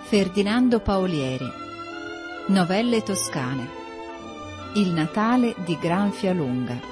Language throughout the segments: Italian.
Ferdinando Paolieri. Novelle toscane. Il Natale di Granfialunga.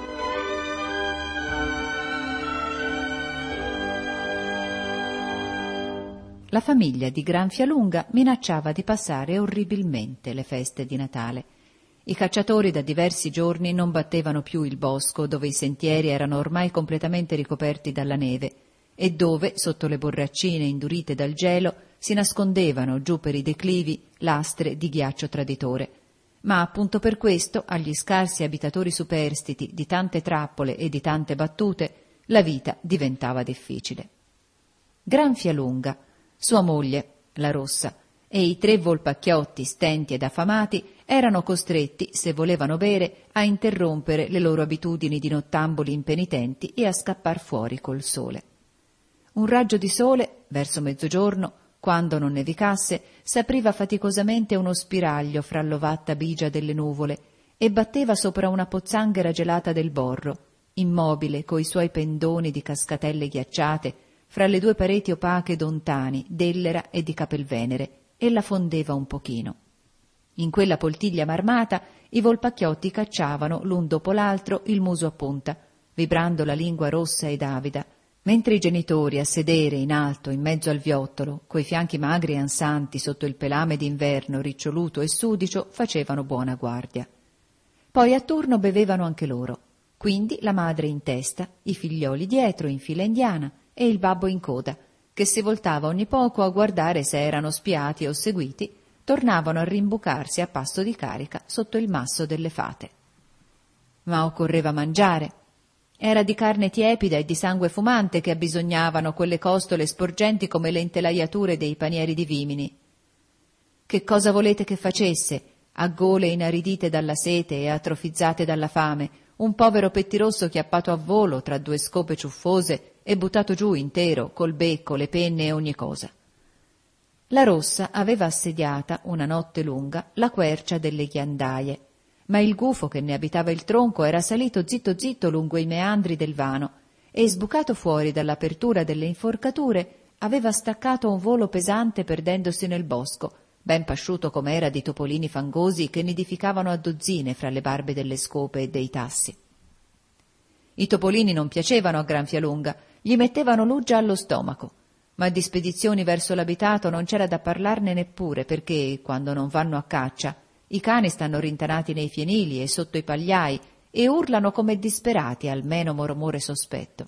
La famiglia di Granfialunga minacciava di passare orribilmente le feste di Natale. I cacciatori da diversi giorni non battevano più il bosco, dove i sentieri erano ormai completamente ricoperti dalla neve e dove, sotto le borraccine indurite dal gelo, si nascondevano giù per i declivi lastre di ghiaccio traditore. Ma appunto per questo, agli scarsi abitatori superstiti di tante trappole e di tante battute, la vita diventava difficile. Granfialunga, sua moglie, la Rossa, e i 3 volpacchiotti stenti ed affamati erano costretti, se volevano bere, a interrompere le loro abitudini di nottamboli impenitenti e a scappar fuori col sole. Un raggio di sole, verso mezzogiorno, quando non nevicasse, s'apriva faticosamente uno spiraglio fra l'ovatta bigia delle nuvole e batteva sopra una pozzanghera gelata del Borro, immobile coi suoi pendoni di cascatelle ghiacciate, fra le 2 pareti opache d'Ontani, d'Ellera e di Capelvenere, e la fondeva un pochino. In quella poltiglia marmata i volpacchiotti cacciavano l'un dopo l'altro il muso a punta, vibrando la lingua rossa ed avida, mentre i genitori a sedere in alto in mezzo al viottolo, coi fianchi magri e ansanti sotto il pelame d'inverno riccioluto e sudicio, facevano buona guardia. Poi a turno bevevano anche loro, quindi la madre in testa, i figlioli dietro in fila indiana e il babbo in coda, che si voltava ogni poco a guardare se erano spiati o seguiti, tornavano a rimbucarsi a passo di carica sotto il masso delle fate. Ma occorreva mangiare. Era di carne tiepida e di sangue fumante che abbisognavano quelle costole sporgenti come le intelaiature dei panieri di vimini. Che cosa volete che facesse, a gole inaridite dalla sete e atrofizzate dalla fame, un povero pettirosso chiappato a volo tra 2 scope ciuffose e buttato giù intero, col becco, le penne e ogni cosa? La Rossa aveva assediata, una notte lunga, la quercia delle ghiandaie, ma il gufo che ne abitava il tronco era salito zitto zitto lungo i meandri del vano e, sbucato fuori dall'apertura delle inforcature, aveva staccato un volo pesante perdendosi nel bosco, ben pasciuto com'era di topolini fangosi che nidificavano a dozzine fra le barbe delle scope e dei tassi. I topolini non piacevano a Granfialunga, gli mettevano l'uggia allo stomaco, ma di spedizioni verso l'abitato non c'era da parlarne neppure perché, quando non vanno a caccia, i cani stanno rintanati nei fienili e sotto i pagliai e urlano come disperati al menomo rumore sospetto.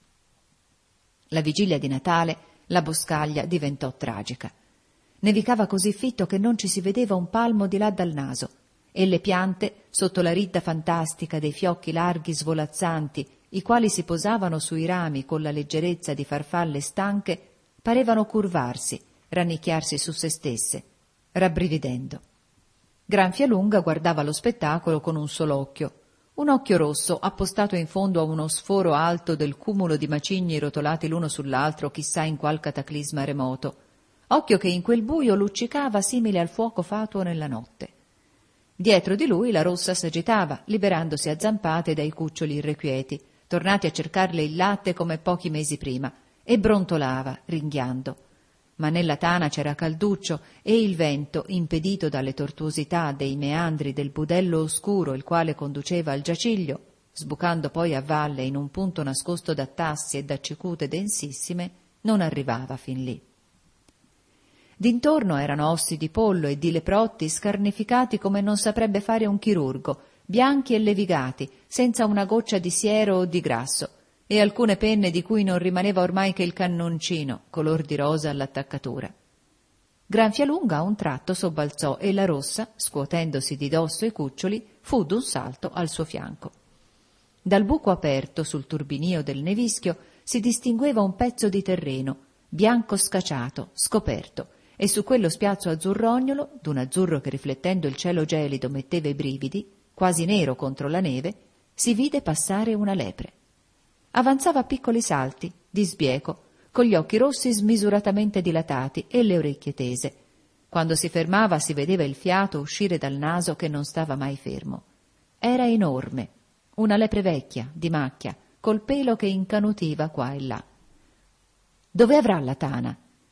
La vigilia di Natale la boscaglia diventò tragica. Nevicava così fitto che non ci si vedeva un palmo di là dal naso e le piante, sotto la ridda fantastica dei fiocchi larghi svolazzanti, i quali si posavano sui rami con la leggerezza di farfalle stanche, parevano curvarsi, rannicchiarsi su se stesse, rabbrividendo. Granfialunga guardava lo spettacolo con un solo occhio, un occhio rosso appostato in fondo a uno sforo alto del cumulo di macigni rotolati l'uno sull'altro chissà in qual cataclisma remoto, occhio che in quel buio luccicava simile al fuoco fatuo nella notte. Dietro di lui la Rossa s'agitava, liberandosi a zampate dai cuccioli irrequieti, tornati a cercarle il latte come pochi mesi prima, e brontolava, ringhiando. Ma nella tana c'era calduccio e il vento, impedito dalle tortuosità dei meandri del budello oscuro il quale conduceva al giaciglio, sbucando poi a valle in un punto nascosto da tassi e da cicute densissime, non arrivava fin lì. D'intorno erano ossi di pollo e di leprotti scarnificati come non saprebbe fare un chirurgo, bianchi e levigati, senza una goccia di siero o di grasso, e alcune penne di cui non rimaneva ormai che il cannoncino, color di rosa all'attaccatura. Granfialunga a un tratto sobbalzò e la Rossa, scuotendosi di dosso i cuccioli, fu d'un salto al suo fianco. Dal buco aperto sul turbinio del nevischio si distingueva un pezzo di terreno, bianco scaciato, scoperto, e su quello spiazzo azzurrognolo, d'un azzurro che riflettendo il cielo gelido metteva i brividi, quasi nero contro la neve, si vide passare una lepre. Avanzava a piccoli salti, di sbieco, con gli occhi rossi smisuratamente dilatati e le orecchie tese. Quando si fermava si vedeva il fiato uscire dal naso che non stava mai fermo. Era enorme, una lepre vecchia, di macchia, col pelo che incanutiva qua e là. «Dove avrà la tana?»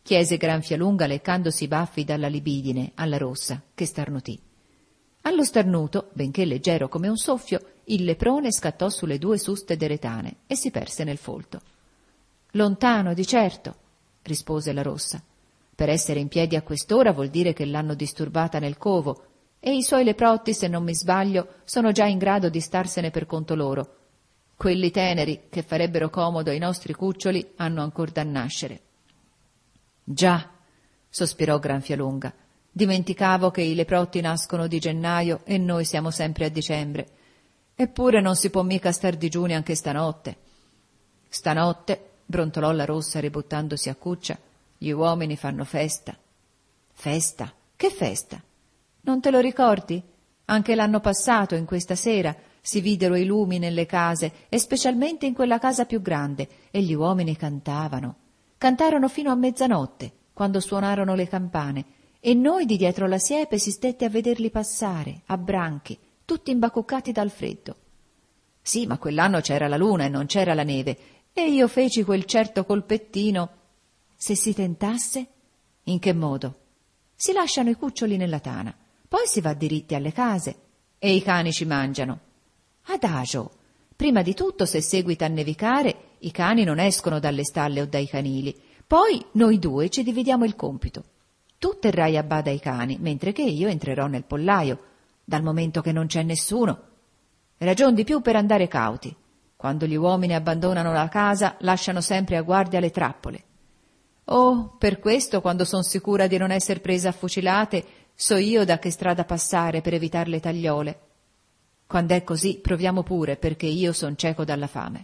chiese Granfialunga leccandosi i baffi dalla libidine alla Rossa, che starnutì. Allo starnuto, benché leggero come un soffio, il leprone scattò sulle 2 suste deretane e si perse nel folto. «Lontano, di certo», rispose la Rossa. «Per essere in piedi a quest'ora vuol dire che l'hanno disturbata nel covo, e i suoi leprotti, se non mi sbaglio, sono già in grado di starsene per conto loro. Quelli teneri, che farebbero comodo ai nostri cuccioli, hanno ancor da nascere». «Già», sospirò Granfialunga, «dimenticavo che i leprotti nascono di gennaio e noi siamo sempre a dicembre. Eppure non si può mica star digiuni anche stanotte». «Stanotte», brontolò la Rossa ributtandosi a cuccia, «gli uomini fanno festa». «Festa? Che festa? Non te lo ricordi? Anche l'anno passato, in questa sera, si videro i lumi nelle case, e specialmente in quella casa più grande, e gli uomini cantavano. Cantarono fino a mezzanotte, quando suonarono le campane, e noi di dietro la siepe si stette a vederli passare, a branchi, tutti imbacuccati dal freddo. Sì, ma quell'anno c'era la luna e non c'era la neve, e io feci quel certo colpettino. Se si tentasse? In che modo? Si lasciano i cuccioli nella tana, poi si va diritti alle case, e i cani ci mangiano. Adagio, prima di tutto, se seguita a nevicare, i cani non escono dalle stalle o dai canili, poi noi 2 ci dividiamo il compito. Tu terrai a bada i cani, mentre che io entrerò nel pollaio, dal momento che non c'è nessuno. Ragion di più per andare cauti. Quando gli uomini abbandonano la casa, lasciano sempre a guardia le trappole. Oh, per questo, quando son sicura di non esser presa a fucilate, so io da che strada passare per evitar le tagliole. Quando è così, proviamo pure, perché io son cieco dalla fame».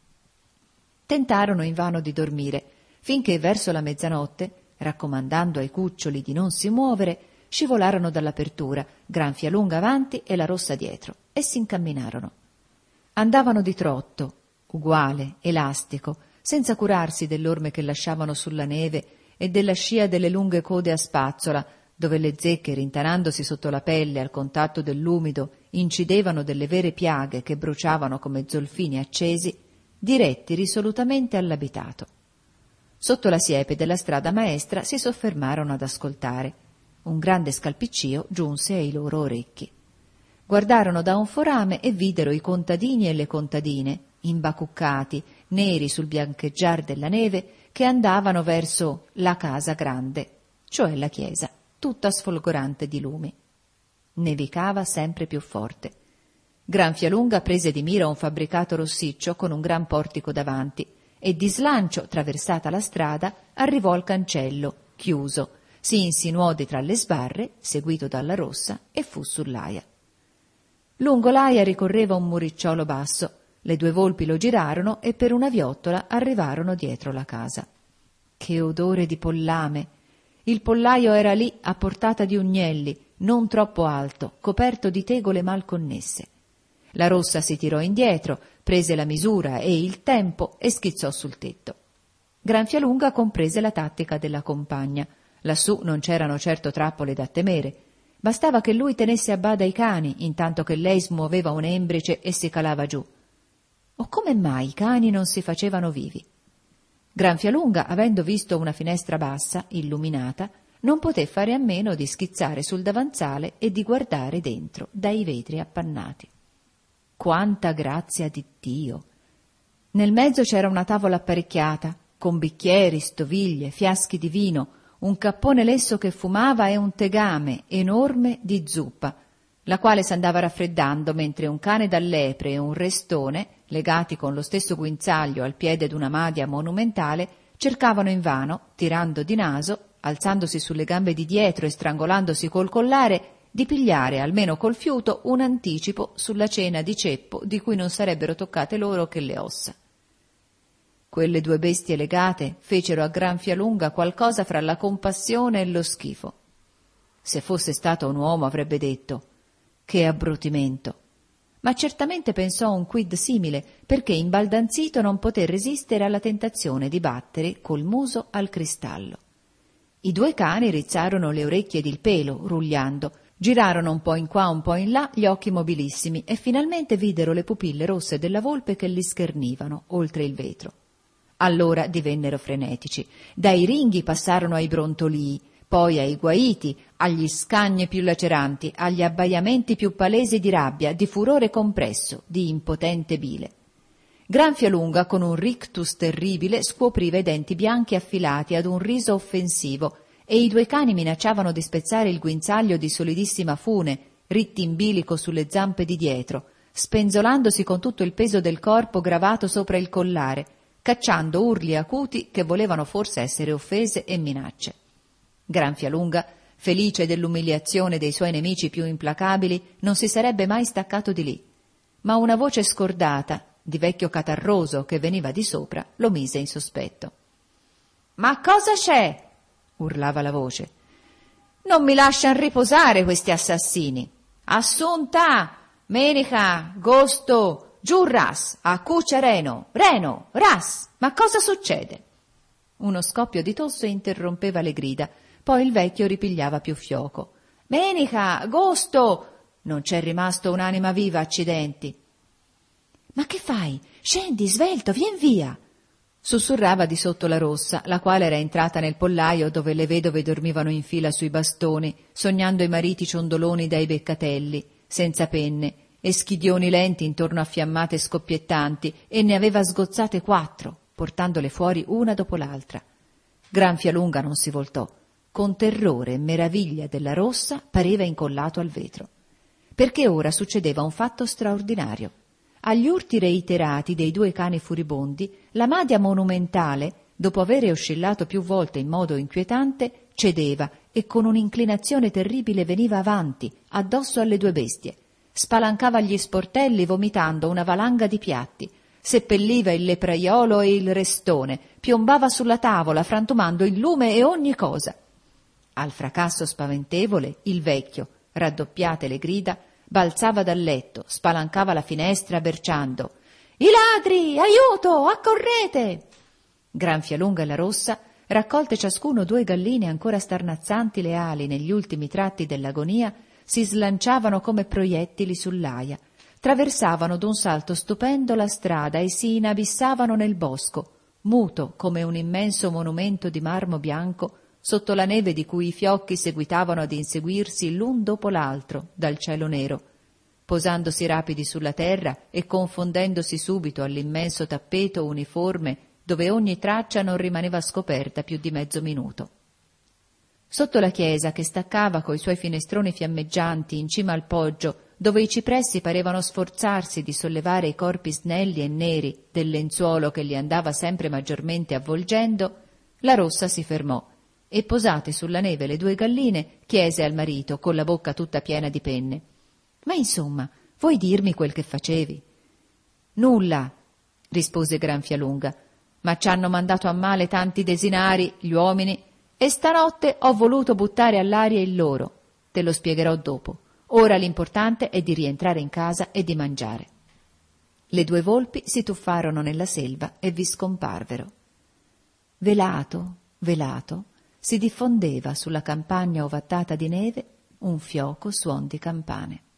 Tentarono invano di dormire, finché verso la mezzanotte, raccomandando ai cuccioli di non si muovere, scivolarono dall'apertura, Granfialunga avanti e la Rossa dietro, e s'incamminarono. Andavano di trotto, uguale, elastico, senza curarsi dell'orme che lasciavano sulla neve e della scia delle lunghe code a spazzola, dove le zecche, rintanandosi sotto la pelle al contatto dell'umido, incidevano delle vere piaghe che bruciavano come zolfini accesi, diretti risolutamente all'abitato. Sotto la siepe della strada maestra si soffermarono ad ascoltare. Un grande scalpiccio giunse ai loro orecchi. Guardarono da un forame e videro i contadini e le contadine, imbacuccati, neri sul biancheggiar della neve, che andavano verso la casa grande, cioè la chiesa, tutta sfolgorante di lumi. Nevicava sempre più forte. Granfialunga prese di mira un fabbricato rossiccio con un gran portico davanti e di slancio, traversata la strada, arrivò al cancello, chiuso, si insinuò di tra le sbarre, seguito dalla Rossa, e fu sull'aia. Lungo l'aia ricorreva un muricciolo basso. Le 2 volpi lo girarono e per una viottola arrivarono dietro la casa. Che odore di pollame! Il pollaio era lì a portata di ugnelli, non troppo alto, coperto di tegole mal connesse. La Rossa si tirò indietro, prese la misura e il tempo e schizzò sul tetto. Granfialunga comprese la tattica della compagna. Lassù non c'erano certo trappole da temere. Bastava che lui tenesse a bada i cani, intanto che lei smuoveva un'embrice e si calava giù. O come mai i cani non si facevano vivi? Granfialunga, avendo visto una finestra bassa, illuminata, non poté fare a meno di schizzare sul davanzale e di guardare dentro dai vetri appannati. Quanta grazia di Dio! Nel mezzo c'era una tavola apparecchiata, con bicchieri, stoviglie, fiaschi di vino, un cappone lesso che fumava e un tegame enorme di zuppa, la quale s'andava raffreddando mentre un cane da lepre e un restone, legati con lo stesso guinzaglio al piede d'una madia monumentale, cercavano invano, tirando di naso, alzandosi sulle gambe di dietro e strangolandosi col collare, di pigliare, almeno col fiuto, un anticipo sulla cena di ceppo di cui non sarebbero toccate loro che le ossa. Quelle 2 bestie legate fecero a Granfialunga qualcosa fra la compassione e lo schifo. Se fosse stato un uomo avrebbe detto: «Che abbrutimento!» Ma certamente pensò a un quid simile, perché imbaldanzito non poté resistere alla tentazione di battere col muso al cristallo. I 2 cani rizzarono le orecchie ed il pelo, rugliando, girarono un po' in qua, un po' in là, gli occhi mobilissimi, e finalmente videro le pupille rosse della volpe che li schernivano oltre il vetro. Allora divennero frenetici. Dai ringhi passarono ai brontolii, poi ai guaiti, agli scagni più laceranti, agli abbaiamenti più palesi di rabbia, di furore compresso, di impotente bile. Granfialunga, con un rictus terribile, scuopriva i denti bianchi affilati ad un riso offensivo, e i due cani minacciavano di spezzare il guinzaglio di solidissima fune, ritti in bilico sulle zampe di dietro, spenzolandosi con tutto il peso del corpo gravato sopra il collare, cacciando urli acuti che volevano forse essere offese e minacce. Granfialunga, felice dell'umiliazione dei suoi nemici più implacabili, non si sarebbe mai staccato di lì, ma una voce scordata, di vecchio catarroso che veniva di sopra, lo mise in sospetto. «Ma cosa c'è?» urlava la voce. «Non mi lascian riposare questi assassini! Assunta! Menica! Gosto! Giù ras! A cuccia Reno! Reno! Ras! Ma cosa succede?» Uno scoppio di tosse interrompeva le grida, poi il vecchio ripigliava più fioco. «Menica! Gosto!» Non c'è rimasto un'anima viva, accidenti. «Ma che fai? Scendi, svelto, vien via!» sussurrava di sotto la Rossa, la quale era entrata nel pollaio dove le vedove dormivano in fila sui bastoni, sognando i mariti ciondoloni dai beccatelli, senza penne, e schidioni lenti intorno a fiammate scoppiettanti, e ne aveva sgozzate 4, portandole fuori una dopo l'altra. Granfialunga non si voltò. Con terrore e meraviglia della Rossa pareva incollato al vetro. Perché ora succedeva un fatto straordinario. Agli urti reiterati dei due cani furibondi, la madia monumentale, dopo avere oscillato più volte in modo inquietante, cedeva e con un'inclinazione terribile veniva avanti, addosso alle due bestie. Spalancava gli sportelli vomitando una valanga di piatti, seppelliva il lepraiolo e il restone, piombava sulla tavola frantumando il lume e ogni cosa. Al fracasso spaventevole, il vecchio, raddoppiate le grida, balzava dal letto, spalancava la finestra berciando: «I ladri! Aiuto! Accorrete!» Granfialunga e la Rossa, raccolte ciascuno 2 galline ancora starnazzanti le ali negli ultimi tratti dell'agonia, si slanciavano come proiettili sull'aia, traversavano d'un salto stupendo la strada e si inabissavano nel bosco, muto come un immenso monumento di marmo bianco, sotto la neve di cui i fiocchi seguitavano ad inseguirsi l'un dopo l'altro dal cielo nero, posandosi rapidi sulla terra e confondendosi subito all'immenso tappeto uniforme dove ogni traccia non rimaneva scoperta più di mezzo minuto. Sotto la chiesa, che staccava coi suoi finestroni fiammeggianti in cima al poggio, dove i cipressi parevano sforzarsi di sollevare i corpi snelli e neri del lenzuolo che li andava sempre maggiormente avvolgendo, la Rossa si fermò e, posate sulla neve le 2 galline, chiese al marito, con la bocca tutta piena di penne: «Ma insomma, vuoi dirmi quel che facevi?» «Nulla», rispose Granfialunga, «ma ci hanno mandato a male tanti desinari, gli uomini, e stanotte ho voluto buttare all'aria il loro. Te lo spiegherò dopo. Ora l'importante è di rientrare in casa e di mangiare». Le 2 volpi si tuffarono nella selva e vi scomparvero. Velato, velato, si diffondeva sulla campagna ovattata di neve un fioco suon di campane.